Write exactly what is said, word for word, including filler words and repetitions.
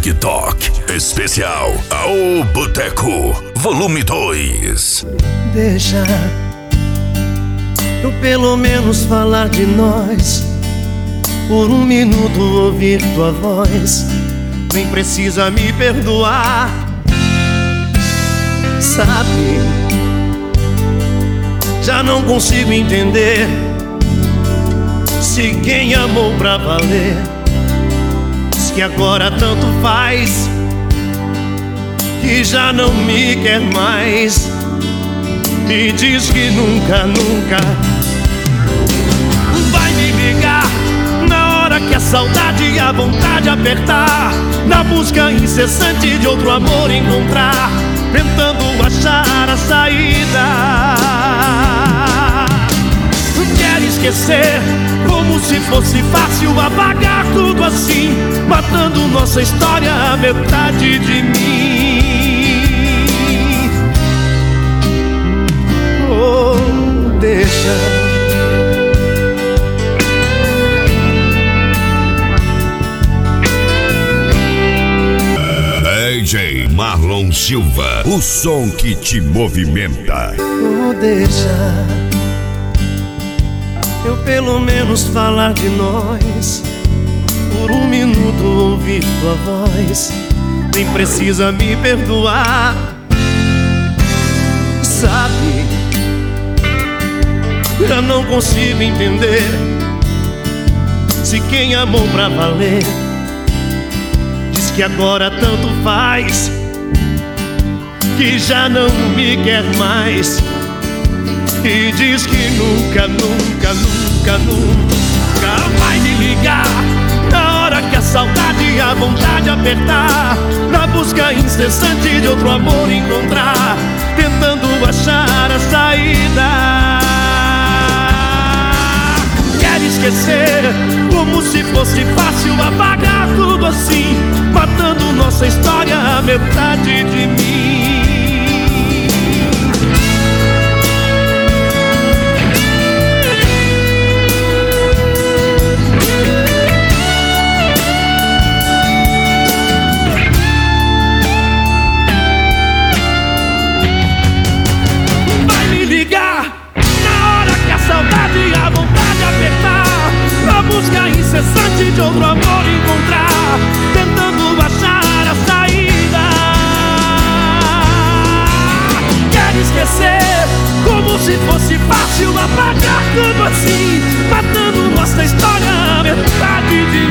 TikTok. Especial Aô Boteco, volume dois. Deixa eu pelo menos falar de nós. Por um minuto ouvir tua voz. Nem precisa me perdoar. Sabe, já não consigo entender se quem amou pra valer diz que agora tanto faz, que já não me quer mais, e diz que nunca, nunca vai me ligar na hora que a saudade e a vontade apertar, na busca incessante de outro amor encontrar, tentando achar a saída. Quer esquecer como se fosse fácil apagar tudo assim, matando nossa história, a metade de mim. Oh, deixa D J Marlon Silva, o som que te movimenta. Oh, deixa eu pelo menos falar de nós. Por um minuto ouvir tua voz. Nem precisa me perdoar. Sabe, já não consigo entender se quem amou pra valer diz que agora tanto faz, que já não me quer mais, e diz que nunca, nunca, nunca, nunca vai me ligar na hora que a saudade e a vontade apertar, na busca incessante de outro amor encontrar, tentando achar a saída. Quer esquecer como se fosse fácil apagar tudo assim, matando nossa história, a metade de mim. Busca incessante de outro amor encontrar, tentando achar a saída. Quer esquecer como se fosse fácil apagar tudo assim, matando nossa história, a metade de